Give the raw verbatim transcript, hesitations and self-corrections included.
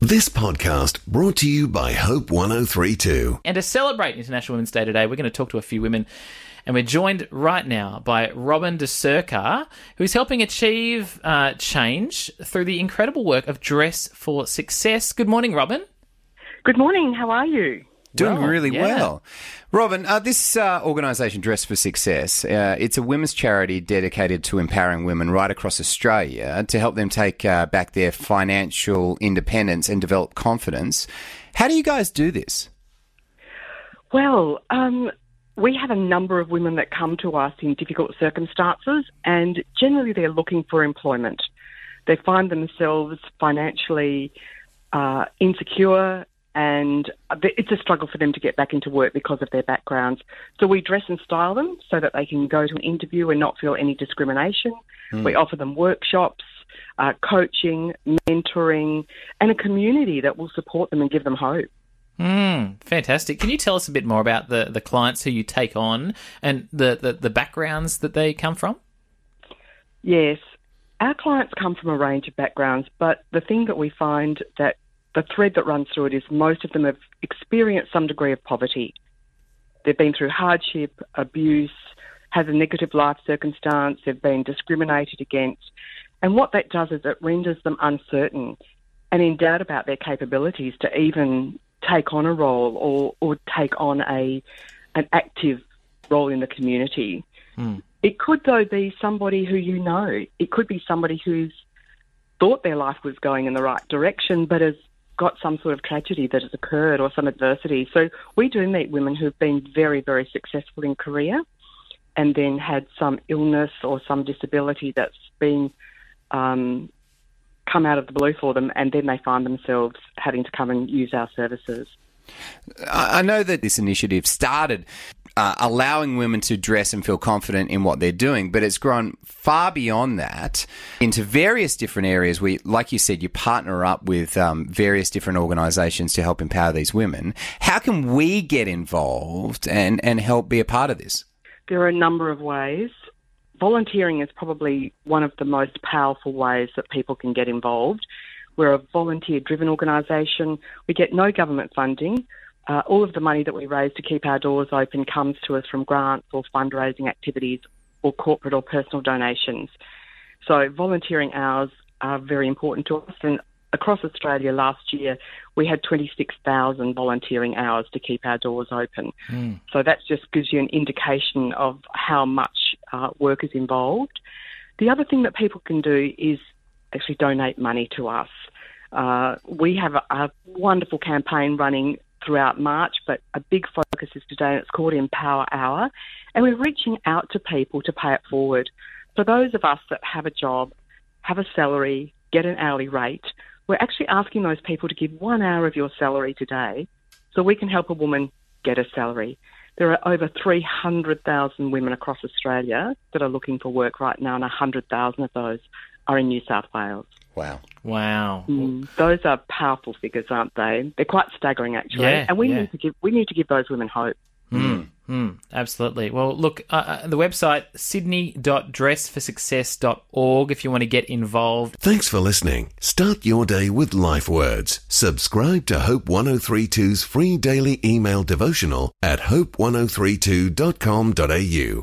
This podcast brought to you by Hope one oh three two. And to celebrate International Women's Day today, we're going to talk to a few women, and we're joined right now by Robin De Circa, who's helping achieve uh, change through the incredible work of Dress for Success. Good morning, Robin. Good morning. How are you? Doing Well, really yeah. well. Robin, uh, this uh, organisation, Dress for Success, uh, it's a women's charity dedicated to empowering women right across Australia to help them take uh, back their financial independence and develop confidence. How do you guys do this? Well, um, we have a number of women that come to us in difficult circumstances, and generally they're looking for employment. They find themselves financially uh, insecure, and it's a struggle for them to get back into work because of their backgrounds. So we dress and style them so that they can go to an interview and not feel any discrimination. Mm. We offer them workshops, uh, coaching, mentoring, and a community that will support them and give them hope. Mm, fantastic. Can you tell us a bit more about the, the clients who you take on and the, the, the backgrounds that they come from? Yes. Our clients come from a range of backgrounds, but the thing that we find that the thread that runs through it is most of them have experienced some degree of poverty. They've been through hardship, abuse, had a negative life circumstance, they've been discriminated against. And what that does is it renders them uncertain and in doubt about their capabilities to even take on a role or, or take on a an active role in the community. Mm. It could, though, be somebody who you know. It could be somebody who's thought their life was going in the right direction but has got some sort of tragedy that has occurred or some adversity. So we do meet women who've been very, very successful in career and then had some illness or some disability that's been um, come out of the blue for them, and then they find themselves having to come and use our services. I know that this initiative started uh, allowing women to dress and feel confident in what they're doing, but it's grown far beyond that into various different areas where, like you said, you partner up with um, various different organisations to help empower these women. How can we get involved and, and help be a part of this? There are a number of ways. Volunteering is probably one of the most powerful ways that people can get involved. We're a volunteer-driven organisation. We get no government funding. Uh, all of the money that we raise to keep our doors open comes to us from grants or fundraising activities or corporate or personal donations. So volunteering hours are very important to us. And across Australia last year, we had twenty-six thousand volunteering hours to keep our doors open. Mm. So that just gives you an indication of how much uh, work is involved. The other thing that people can do is actually donate money to us. Uh, we have a, a wonderful campaign running throughout March, but a big focus is today, and it's called Empower Hour, and we're reaching out to people to pay it forward. For those of us that have a job, have a salary, get an hourly rate, we're actually asking those people to give one hour of your salary today so we can help a woman get a salary. There are over three hundred thousand women across Australia that are looking for work right now, and one hundred thousand of those are in New South Wales. Wow. Wow. Mm, those are powerful figures, aren't they? They're quite staggering, actually. Yeah, and we yeah. need to give we need to give those women hope. Mm, mm, absolutely. Well, look, uh, the website, sydney dot dress for success dot org, if you want to get involved. Thanks for listening. Start your day with Life Words. Subscribe to Hope one oh three two's free daily email devotional at hope one oh three two dot com dot a u.